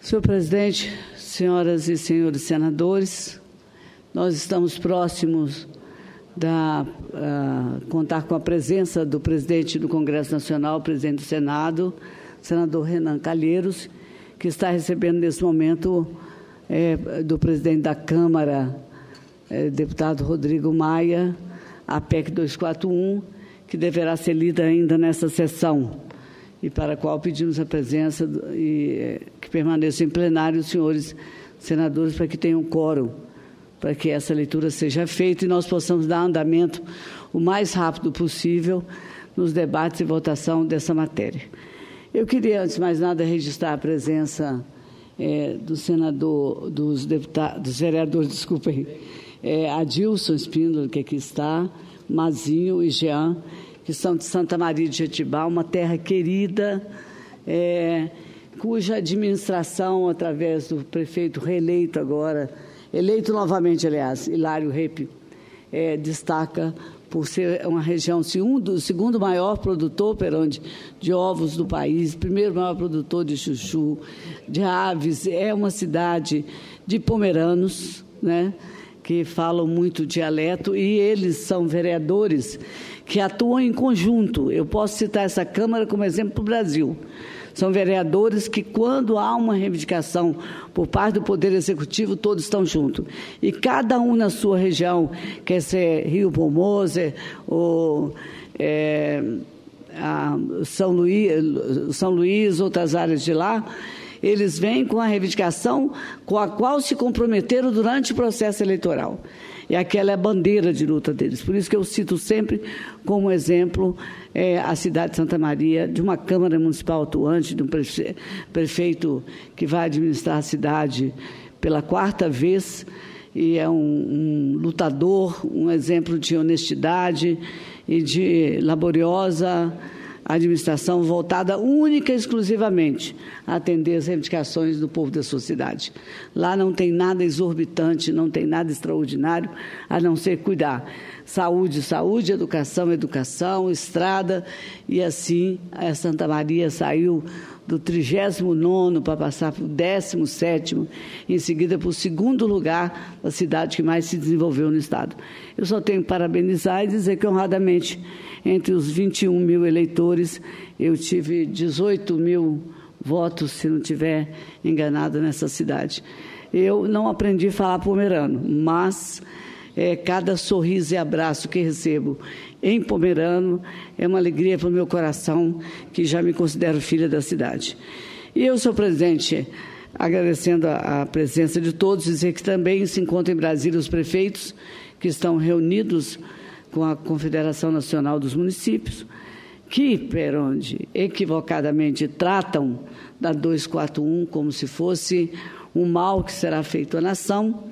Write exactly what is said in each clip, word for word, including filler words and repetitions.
Senhor presidente, senhoras e senhores senadores, nós estamos próximos da uh, contar com a presença do presidente do Congresso Nacional, presidente do Senado, senador Renan Calheiros, que está recebendo nesse momento é, do presidente da Câmara, é, deputado Rodrigo Maia, a P E C duzentos e quarenta e um, que deverá ser lida ainda nessa sessão, e para a qual pedimos a presença e é, que permaneçam em plenário os senhores senadores para que tenham quórum, para que essa leitura seja feita e nós possamos dar andamento o mais rápido possível nos debates e votação dessa matéria. Eu queria, antes de mais nada, registrar a presença é, do senador, dos deputados, dos vereadores, desculpem, é, Adilson Espíndola, que aqui está, Mazinho e Jean, que são de Santa Maria de Jetibá, uma terra querida, é, cuja administração, através do prefeito reeleito agora, eleito novamente, aliás, Hilário Repe, é, destaca por ser uma região, segundo, o segundo maior produtor, Peronde, de ovos do país, primeiro maior produtor de chuchu, de aves. É uma cidade de pomeranos, né, que falam muito dialeto, e eles são vereadores que atuam em conjunto. Eu posso citar essa Câmara como exemplo para o Brasil. São vereadores que, quando há uma reivindicação por parte do Poder Executivo, todos estão juntos. E cada um na sua região, quer ser Rio Formoso, ou é, a São Luís, São Luís, outras áreas de lá, eles vêm com a reivindicação com a qual se comprometeram durante o processo eleitoral. E aquela é a bandeira de luta deles. Por isso que eu cito sempre como exemplo é, a cidade de Santa Maria, de uma Câmara Municipal atuante, de um prefe... prefeito que vai administrar a cidade pela quarta vez, e é um, um lutador, um exemplo de honestidade e de laboriosa administração voltada única e exclusivamente a atender as reivindicações do povo da sua cidade. Lá não tem nada exorbitante, não tem nada extraordinário, a não ser cuidar. Saúde, saúde, educação, educação, estrada, e assim a Santa Maria saiu do trigésimo nono para passar para o décimo sétimo, em seguida para o segundo lugar da cidade que mais se desenvolveu no Estado. Eu só tenho que parabenizar e dizer que, honradamente, entre os vinte e um mil eleitores, eu tive dezoito mil votos, se não estiver enganado, nessa cidade. Eu não aprendi a falar pomerano, mas é, cada sorriso e abraço que recebo em pomerano é uma alegria para o meu coração, que já me considero filha da cidade. E eu, senhor presidente, agradecendo a, a presença de todos, dizer que também se encontram em Brasília os prefeitos que estão reunidos com a Confederação Nacional dos Municípios, que, per onde equivocadamente tratam da duzentos e quarenta e um como se fosse um mal que será feito à nação,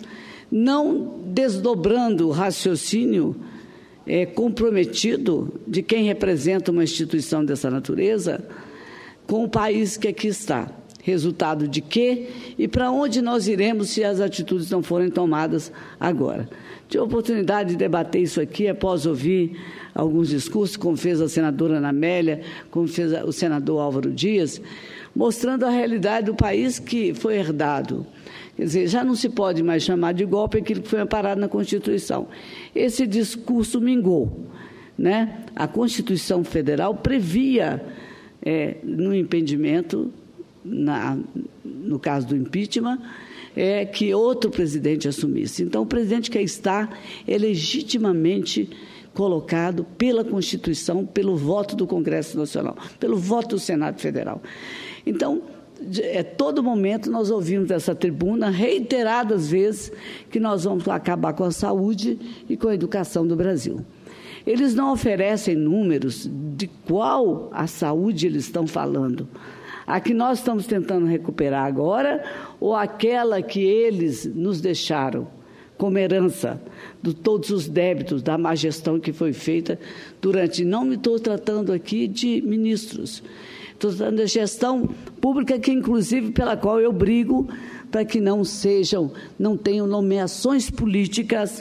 não desdobrando o raciocínio é, comprometido de quem representa uma instituição dessa natureza com o país que aqui está. Resultado de quê e para onde nós iremos se as atitudes não forem tomadas agora. Tive a oportunidade de debater isso aqui após ouvir alguns discursos, como fez a senadora Ana Amélia, como fez o senador Álvaro Dias, mostrando a realidade do país que foi herdado. Quer dizer, já não se pode mais chamar de golpe aquilo que foi amparado na Constituição. Esse discurso mingou, né? A Constituição Federal previa, é, no impedimento, na, no caso do impeachment, é, que outro presidente assumisse. Então, o presidente que está é legitimamente colocado pela Constituição, pelo voto do Congresso Nacional, pelo voto do Senado Federal. Então, a todo momento nós ouvimos dessa tribuna, reiteradas vezes, que nós vamos acabar com a saúde e com a educação do Brasil. Eles não oferecem números de qual a saúde eles estão falando. A que nós estamos tentando recuperar agora, ou aquela que eles nos deixaram como herança de todos os débitos da má gestão que foi feita durante... Não me estou tratando aqui de ministros, estou tratando da gestão pública, que inclusive pela qual eu brigo para que não sejam, não tenham nomeações políticas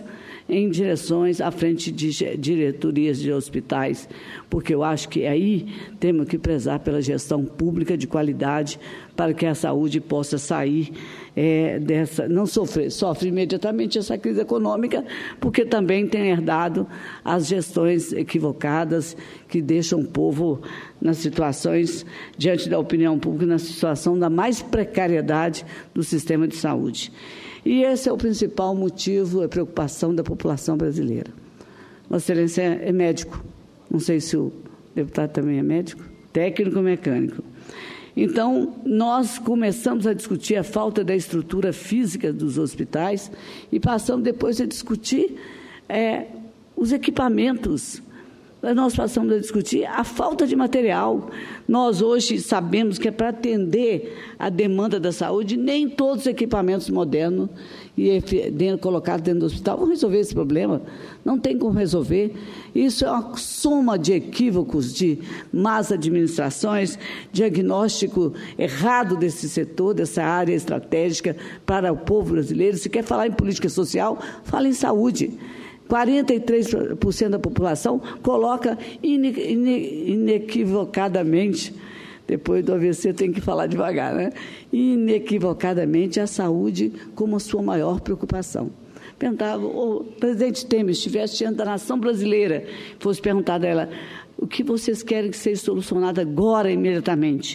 em direções à frente de diretorias de hospitais, porque eu acho que aí temos que prezar pela gestão pública de qualidade para que a saúde possa sair é, dessa, não sofrer, sofre imediatamente essa crise econômica, porque também tem herdado as gestões equivocadas que deixam o povo nas situações, diante da opinião pública, na situação da mais precariedade do sistema de saúde. E esse é o principal motivo, a preocupação da população brasileira. Vossa Excelência é médico, não sei se o deputado também é médico, técnico mecânico. Então, nós começamos a discutir a falta da estrutura física dos hospitais e passamos depois a discutir é, os equipamentos. Nós passamos a discutir a falta de material. Nós hoje sabemos que é para atender a demanda da saúde, nem todos os equipamentos modernos e colocados dentro do hospital vão resolver esse problema. Não tem como resolver. Isso é uma soma de equívocos, de más administrações, diagnóstico errado desse setor, dessa área estratégica para o povo brasileiro. Se quer falar em política social, fala em saúde. quarenta e três por cento da população coloca ine, ine, inequivocadamente, depois do A V C tem que falar devagar, né? Inequivocadamente a saúde como a sua maior preocupação. Perguntava, o presidente Temer estivesse diante da nação brasileira, fosse perguntado a ela, o que vocês querem que seja solucionado agora, imediatamente?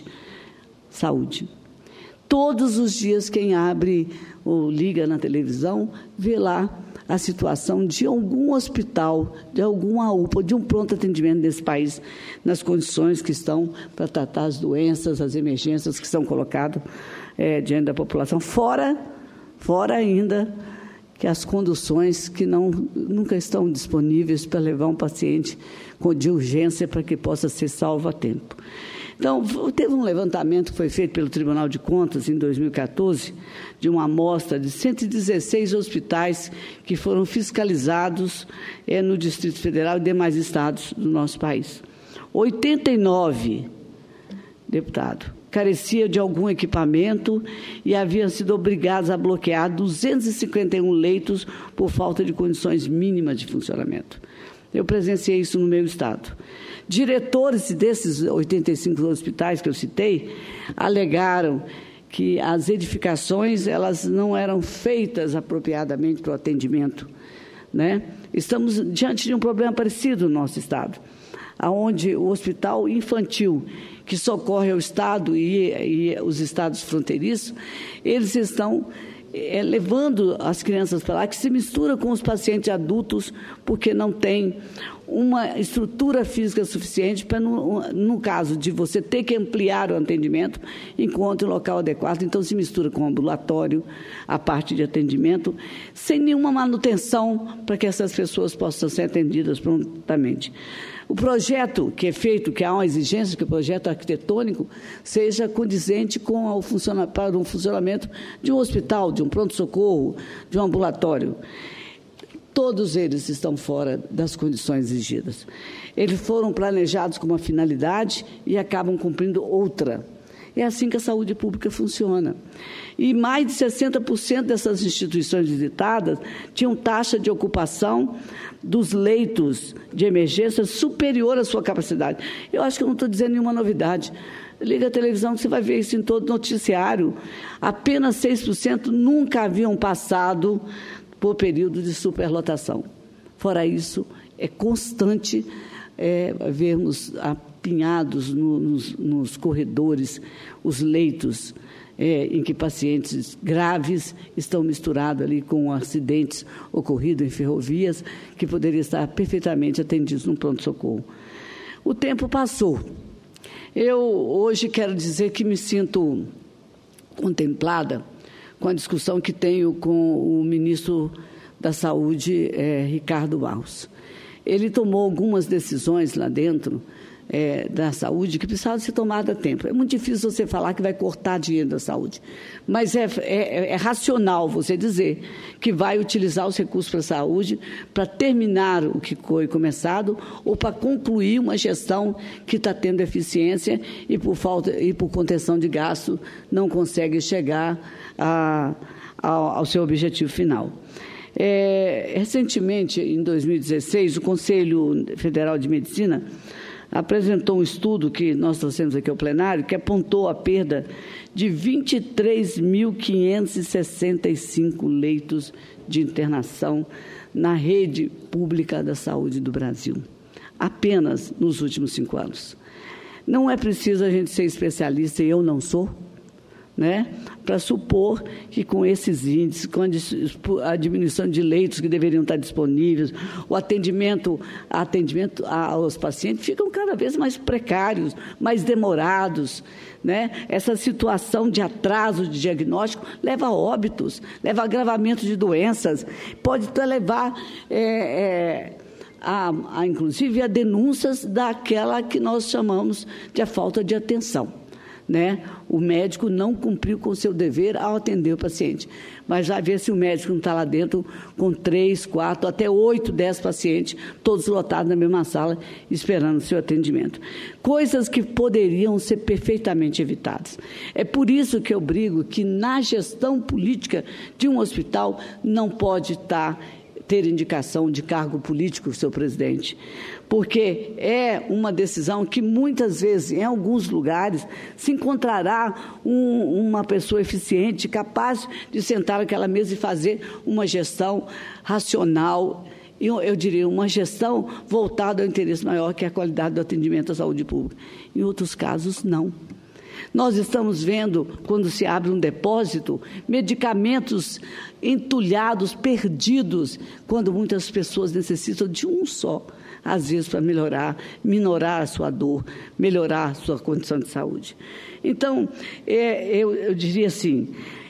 Saúde. Todos os dias quem abre ou liga na televisão, vê lá a situação de algum hospital, de alguma U P A, de um pronto atendimento nesse país, nas condições que estão para tratar as doenças, as emergências que são colocadas é, diante da população, fora, fora ainda que as conduções que não, nunca estão disponíveis para levar um paciente de urgência para que possa ser salvo a tempo. Então, teve um levantamento que foi feito pelo Tribunal de Contas em dois mil e quatorze, de uma amostra de cento e dezesseis hospitais que foram fiscalizados é, no Distrito Federal e demais estados do nosso país. oitenta e nove, deputado, carecia de algum equipamento e haviam sido obrigados a bloquear duzentos e cinquenta e um leitos por falta de condições mínimas de funcionamento. Eu presenciei isso no meu estado. Diretores desses oitenta e cinco hospitais que eu citei alegaram que as edificações elas não eram feitas apropriadamente para o atendimento, né? Estamos diante de um problema parecido no nosso estado, onde o hospital infantil, que socorre ao estado e, e os estados fronteiriços, eles estão é, levando as crianças para lá, que se mistura com os pacientes adultos, porque não tem uma estrutura física suficiente para, no, no caso de você ter que ampliar o atendimento, encontre um local adequado. Então, se mistura com o ambulatório, a parte de atendimento, sem nenhuma manutenção para que essas pessoas possam ser atendidas prontamente. O projeto que é feito, que há uma exigência que o projeto arquitetônico seja condizente com o funciona, para o funcionamento de um hospital, de um pronto-socorro, de um ambulatório. Todos eles estão fora das condições exigidas. Eles foram planejados com uma finalidade e acabam cumprindo outra. É assim que a saúde pública funciona. E mais de sessenta por cento dessas instituições visitadas tinham taxa de ocupação dos leitos de emergência superior à sua capacidade. Eu acho que eu não estou dizendo nenhuma novidade. Liga a televisão que você vai ver isso em todo noticiário. Apenas seis por cento nunca haviam passado por período de superlotação. Fora isso, é constante é, vermos apinhados no, nos, nos corredores os leitos é, em que pacientes graves estão misturados ali com acidentes ocorridos em ferrovias que poderiam estar perfeitamente atendidos no pronto-socorro. O tempo passou. Eu hoje quero dizer que me sinto contemplada com a discussão que tenho com o ministro da Saúde, é, Ricardo Barros. Ele tomou algumas decisões lá dentro é, da saúde que precisavam ser tomadas a tempo. É muito difícil você falar que vai cortar dinheiro da saúde, mas é, é, é racional você dizer que vai utilizar os recursos para a saúde para terminar o que foi começado ou para concluir uma gestão que está tendo eficiência e por, falta, e por contenção de gasto não consegue chegar a, a, ao seu objetivo final. É, recentemente, em dois mil e dezesseis, o Conselho Federal de Medicina apresentou um estudo que nós trouxemos aqui ao plenário, que apontou a perda de vinte e três mil quinhentos e sessenta e cinco leitos de internação na rede pública da saúde do Brasil, apenas nos últimos cinco anos. Não é preciso a gente ser especialista, e eu não sou, né, para supor que com esses índices, com a diminuição de leitos que deveriam estar disponíveis, o atendimento, atendimento aos pacientes ficam cada vez mais precários, mais demorados, né? Essa situação de atraso de diagnóstico leva a óbitos, leva a agravamento de doenças, pode até levar, é, é, a, a, inclusive, a denúncias daquela que nós chamamos de a falta de atenção. Né? O médico não cumpriu com o seu dever ao atender o paciente. Mas já vê se o médico não está lá dentro com três, quatro, até oito, dez pacientes, todos lotados na mesma sala, esperando o seu atendimento. Coisas que poderiam ser perfeitamente evitadas. É por isso que eu brigo que na gestão política de um hospital não pode estar ter indicação de cargo político, seu presidente, porque é uma decisão que muitas vezes, em alguns lugares, se encontrará um, uma pessoa eficiente, capaz de sentar naquela mesa e fazer uma gestão racional, eu, eu diria, uma gestão voltada ao interesse maior, que é a qualidade do atendimento à saúde pública. Em outros casos, não. Nós estamos vendo, quando se abre um depósito, medicamentos entulhados, perdidos, quando muitas pessoas necessitam de um só, às vezes para melhorar, minorar a sua dor, melhorar a sua condição de saúde. Então, é, eu, eu diria assim,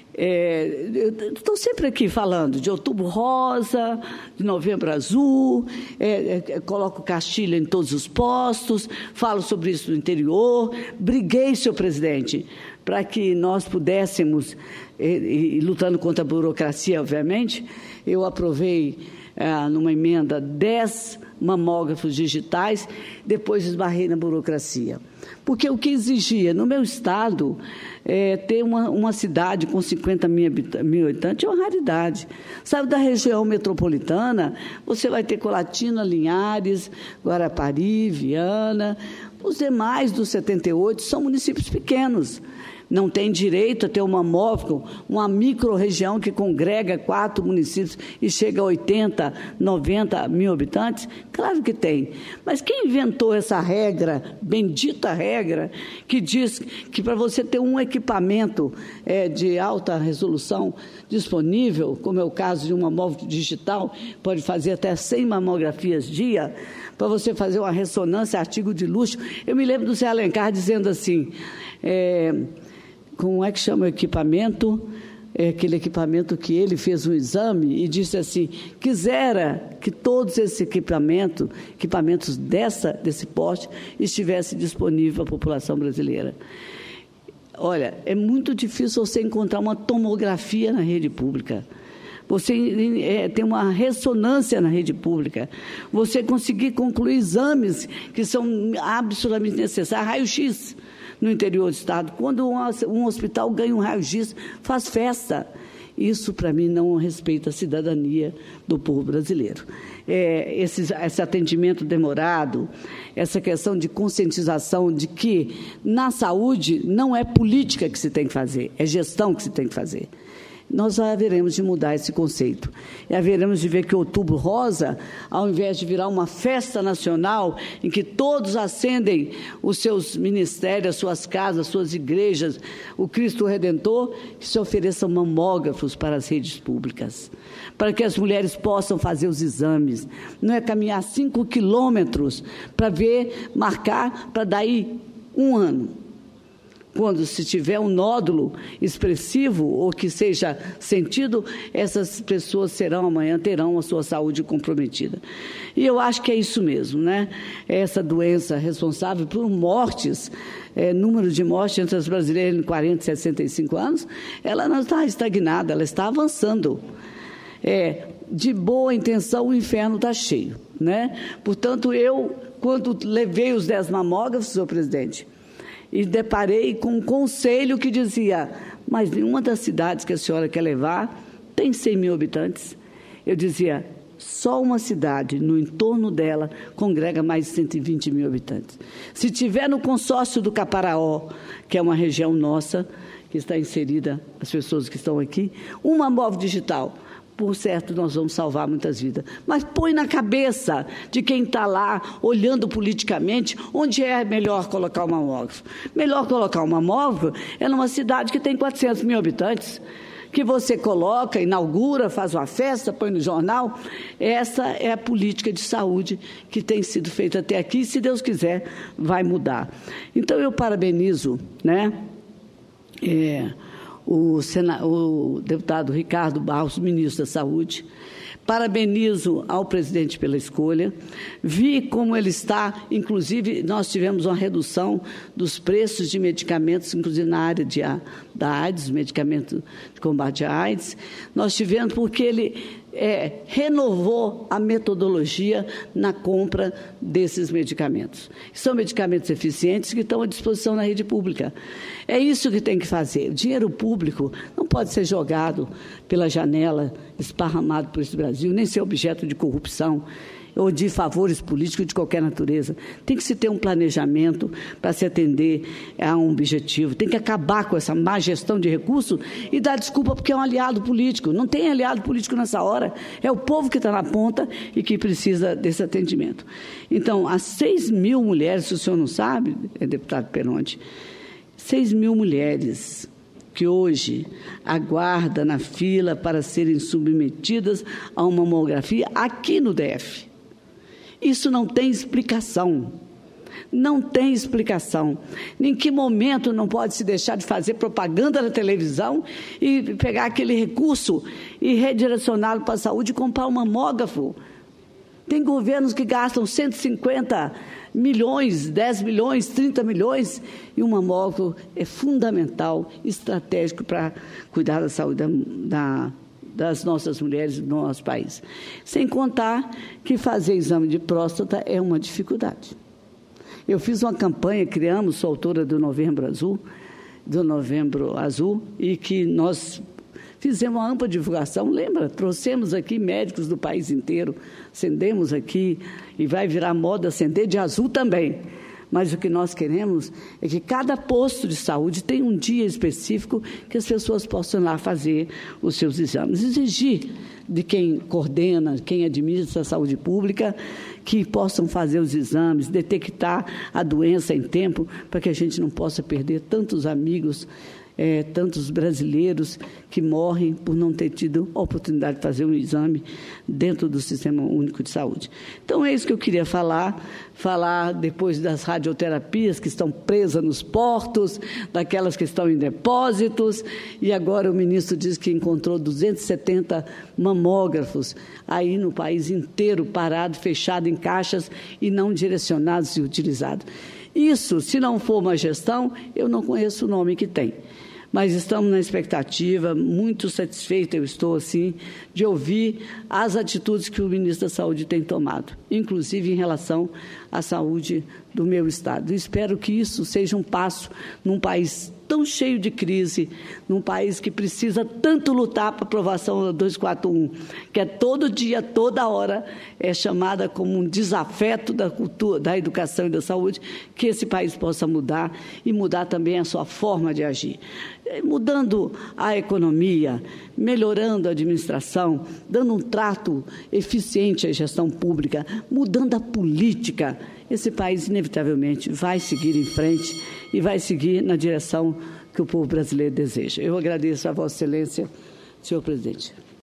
é, eu estou sempre aqui falando de Outubro Rosa, de Novembro Azul, é, é, coloco Castilha em todos os postos, falo sobre isso no interior, briguei, senhor presidente, para que nós pudéssemos, e, e, lutando contra a burocracia, obviamente, eu aprovei, é, numa emenda, dez mamógrafos digitais, depois esbarrei na burocracia. Porque o que exigia, no meu estado, é, ter uma, uma cidade com cinquenta mil habitantes é uma raridade. Sabe, da região metropolitana, você vai ter Colatina, Linhares, Guarapari, Viana. Os demais dos setenta e oito são municípios pequenos. Não tem direito a ter uma mamógrafo, uma micro-região que congrega quatro municípios e chega a oitenta, noventa mil habitantes? Claro que tem. Mas quem inventou essa regra, bendita regra, que diz que para você ter um equipamento é, de alta resolução disponível, como é o caso de um mamógrafo digital, pode fazer até cem mamografias dia, para você fazer uma ressonância, artigo de luxo. Eu me lembro do Zé Alencar dizendo assim, é, como é que chama o equipamento? É aquele equipamento que ele fez um exame e disse assim, quisera que todos esses equipamentos, equipamentos dessa, desse porte, estivessem disponíveis para a população brasileira. Olha, é muito difícil você encontrar uma tomografia na rede pública. Você é, tem uma ressonância na rede pública, você conseguir concluir exames que são absolutamente necessários, raio-x no interior do estado. Quando um, um hospital ganha um raio-x, faz festa. Isso, para mim, não respeita a cidadania do povo brasileiro. É, esse, esse atendimento demorado, essa questão de conscientização de que, na saúde, não é política que se tem que fazer, é gestão que se tem que fazer. Nós haveremos de mudar esse conceito. E haveremos de ver que Outubro Rosa, ao invés de virar uma festa nacional, em que todos acendem os seus ministérios, as suas casas, as suas igrejas, o Cristo Redentor, que se ofereçam mamógrafos para as redes públicas, para que as mulheres possam fazer os exames. Não é caminhar cinco quilômetros para ver, marcar, para daí um ano. Quando se tiver um nódulo expressivo ou que seja sentido, essas pessoas serão amanhã, terão a sua saúde comprometida. E eu acho que é isso mesmo, né? Essa doença responsável por mortes, é, número de mortes entre as brasileiras em quarenta, sessenta e cinco anos, ela não está estagnada, ela está avançando. É, de boa intenção, o inferno está cheio, né? Portanto, eu, quando levei os dez mamógrafos, senhor presidente, e deparei com um conselho que dizia, mas nenhuma das cidades que a senhora quer levar tem cem mil habitantes. eu dizia, só uma cidade, no entorno dela, congrega mais de cento e vinte mil habitantes. Se tiver no consórcio do Caparaó, que é uma região nossa, que está inserida, as pessoas que estão aqui, uma móvel digital, por certo, nós vamos salvar muitas vidas. Mas põe na cabeça de quem está lá, olhando politicamente, onde é melhor colocar uma móvel. Melhor colocar uma móvel é numa cidade que tem quatrocentos mil habitantes, que você coloca, inaugura, faz uma festa, põe no jornal. Essa é a política de saúde que tem sido feita até aqui, e, se Deus quiser, vai mudar. Então, eu parabenizo, né, é, o, Sena, o deputado Ricardo Barros, ministro da Saúde. Parabenizo ao presidente pela escolha. Vi como ele está, inclusive, nós tivemos uma redução dos preços de medicamentos, inclusive na área de, da AIDS, medicamento de combate à AIDS. Nós tivemos porque ele é, renovou a metodologia na compra desses medicamentos. São medicamentos eficientes que estão à disposição na rede pública. É isso que tem que fazer. O dinheiro público não pode ser jogado pela janela, esparramado por esse Brasil, nem ser objeto de corrupção ou de favores políticos de qualquer natureza. Tem que se ter um planejamento para se atender a um objetivo. Tem que acabar com essa má gestão de recursos e dar desculpa porque é um aliado político. Não tem aliado político nessa hora. É o povo que está na ponta e que precisa desse atendimento. Então, as seis mil mulheres, se o senhor não sabe, deputado Peronte, seis mil mulheres que hoje aguardam na fila para serem submetidas a uma mamografia aqui no D F. Isso não tem explicação. Não tem explicação. Em que momento não pode se deixar de fazer propaganda na televisão e pegar aquele recurso e redirecioná-lo para a saúde e comprar um mamógrafo? Tem governos que gastam cento e cinquenta milhões, dez milhões, trinta milhões, e um mamógrafo é fundamental, estratégico para cuidar da saúde da, da, das nossas mulheres do nosso país. Sem contar que fazer exame de próstata é uma dificuldade. Eu fiz uma campanha, criamos, sou autora do Novembro Azul, do Novembro Azul, e que nós fizemos uma ampla divulgação, lembra? Trouxemos aqui médicos do país inteiro, acendemos aqui, e vai virar moda acender de azul também. Mas o que nós queremos é que cada posto de saúde tenha um dia específico que as pessoas possam lá fazer os seus exames. Exigir de quem coordena, quem administra a saúde pública, que possam fazer os exames, detectar a doença em tempo, para que a gente não possa perder tantos amigos, É, tantos brasileiros que morrem por não ter tido a oportunidade de fazer um exame dentro do Sistema Único de Saúde. Então, é isso que eu queria falar, falar depois das radioterapias que estão presas nos portos, daquelas que estão em depósitos, e agora o ministro diz que encontrou duzentos e setenta mamógrafos aí no país inteiro, parado, fechado em caixas e não direcionados e utilizados. Isso, se não for uma gestão, eu não conheço o nome que tem. Mas estamos na expectativa, muito satisfeita eu estou, assim, de ouvir as atitudes que o ministro da Saúde tem tomado, inclusive em relação à saúde do meu estado. Espero que isso seja um passo num país tão cheio de crise, num país que precisa tanto lutar para a aprovação da duzentos e quarenta e um, que é todo dia, toda hora, é chamada como um desafeto da cultura, da educação e da saúde, que esse país possa mudar e mudar também a sua forma de agir. Mudando a economia, melhorando a administração, dando um trato eficiente à gestão pública, mudando a política, esse país, inevitavelmente, vai seguir em frente e vai seguir na direção que o povo brasileiro deseja. Eu agradeço a Vossa Excelência, senhor presidente.